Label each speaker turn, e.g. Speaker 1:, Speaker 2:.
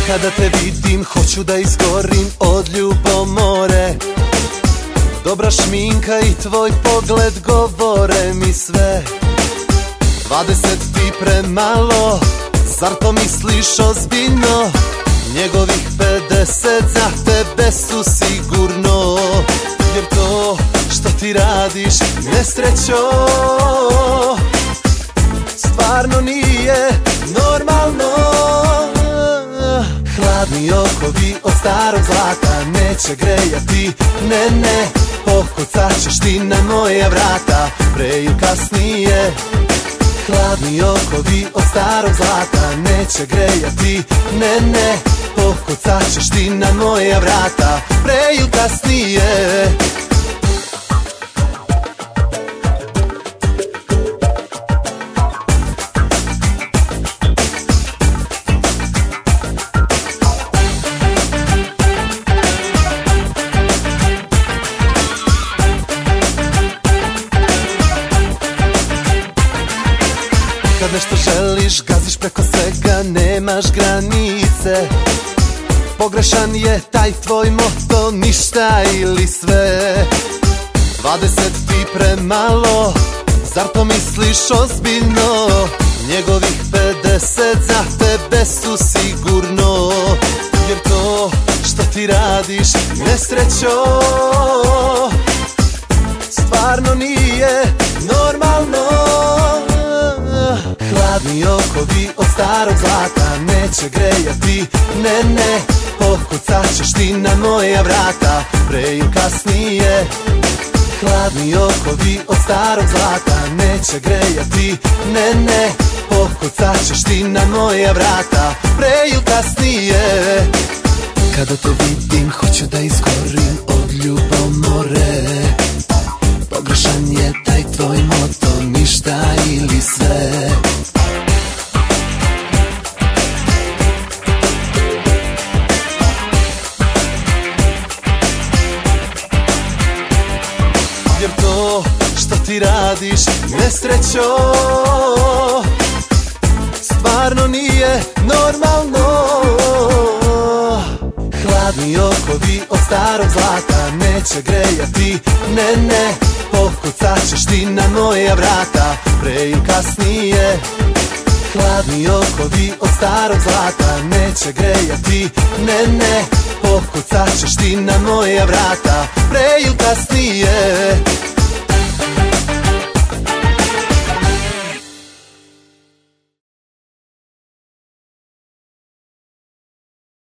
Speaker 1: Kada te vidim hoću da izgorim od ljubomore. Dobra šminka i tvoj pogled govore mi sve. 20 ti premalo, zar to misliš ozbiljno? Njegovih 50 za tebe su sigurno. Jer to što ti radiš, nesrećo, stvarno nije normalno. Hladni okovi od starog zlata neće grejati, ne, pokucaćeš ti na moja vrata pre ili kasnije. Hladni okovi od starog zlata neće grejati, ne, pokucaćeš ti na moja vrata pre ili kasnije. Kad nešto želiš, gaziš preko svega, nemaš granice. Pogrešan je taj tvoj moto, ništa ili sve. 20 ti premalo, zar to misliš ozbiljno? Njegovih 50 za tebe su sigurno. Jer to što ti radiš, nesrećo, stvarno nije normalno. Hladni okovi od starog zlata neće grejati, ne, pokucaćeš ti na moja vrata pre ili kasnije. Hladni okovi od starog zlata neće grejati, ne, pokucaćeš ti na moja vrata pre ili kasnije. Kada te vidim hoću da izgorim od ljubomore. Pogrešan je taj tvoj moto, ništa ili sve. Jer to što ti radiš, nesrećo, stvarno nije normalno. Hladni okovi od starog zlata neće grejati, ne, pokucaćeš ti na moja vrata pre ili kasnije. Hladni okovi od starog zlata neće grejati, ne, pokucaćeš ti na moja vrata pre ili kasnije.